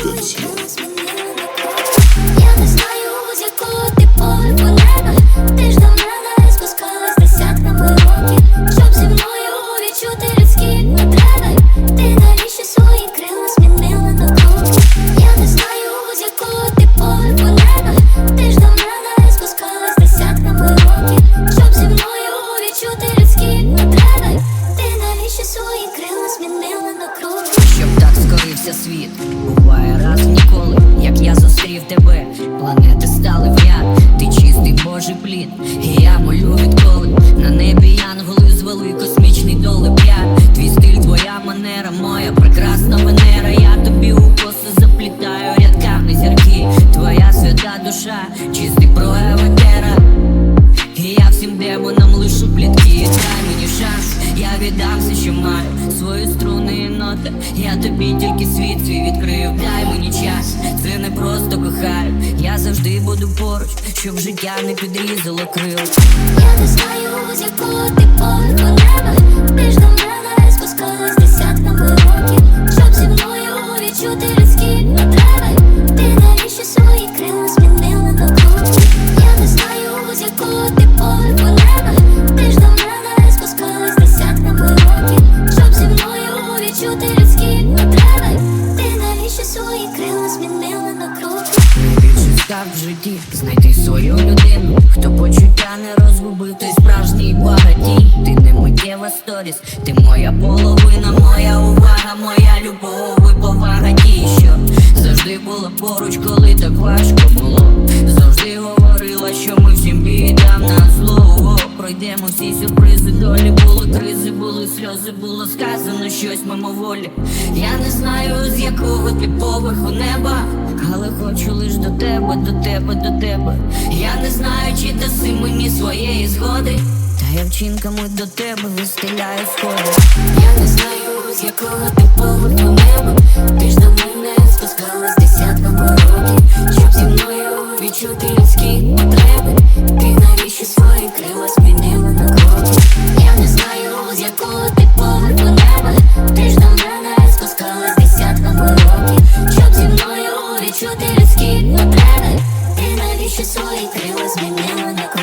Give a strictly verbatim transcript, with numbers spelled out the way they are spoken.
Резиденція. Я не знаю, з якого ти поверху неба. Ти ж до мене спускалась десятками років, щоб зі мною відчути людські потреби. Ти навіщо свої крила змінила на круги? Я не знаю, з якого ти поверху неба. Ти ж до мене спускалась десятками років, щоб зі мною відчути людські потреби. Ти навіщо свої крила змінила на круги? Щоб так скорився світ, буває раз в ніколи. Як я зустрів тебе, планети стали в ряд. Ти чистий Божий плід, і я молю відколи. На небі янголи звели космічний долеп. Я твій стиль, твоя манера, моя прекрасна Венера. Я тобі у коси заплітаю рядками зірки. Твоя свята душа, чистий проевотера. І я всім демонам лишу плітки. Дай мені шанс, я віддам все, що маю, свої струни і ноти. Я тобі тільки світ свій відкрив. Дай мені час, це не просто кохаю. Я завжди буду поруч, щоб життя не підрізало крил. Я не знаю, з якого ти поверху неба. Ти ж до мене спускалась десятками років, щоб зі мною відчути людські потреби. Ти навіщо свої крила змінила на круги? Я не знаю, з якого ти поверху неба. Ти ж до мене спускалась десятками років, щоб зі мною відчути людські потреби. Ти навіщо свої крила змінила на круги? Найбільший скарб в житті — знайти свою людину, хто почуття не розгубив, той справжній багатій. Ти не миттєва сторіс, ти моя половина, моя увага, моя любов і повага. Ті, що завжди була поруч, коли так важко було. Завжди говорила, що ми всім підам на зло. Пройдемо всі сюрпризи долі, були кризи, були сльози, було сказано щось мимоволі. Я не знаю, з якого ти поверху неба, але хочу лиш до тебе, до тебе, до тебе. Я не знаю, чи даси мені своєї згоди, та я вчинками до тебе вистеляю сходи. Я не знаю, з якого ти поверху неба. Ти ж до мене спускалась десятками років, щоб зі мною відчути людські потреби. Ти навіщо свої крила змінила на круги? Я не знаю, з якого ти поверху неба. Ти ж до мене спускалась десятками років, щоб зі мною відчути людські потреби. Ти навіщо свої крила змінила на круги?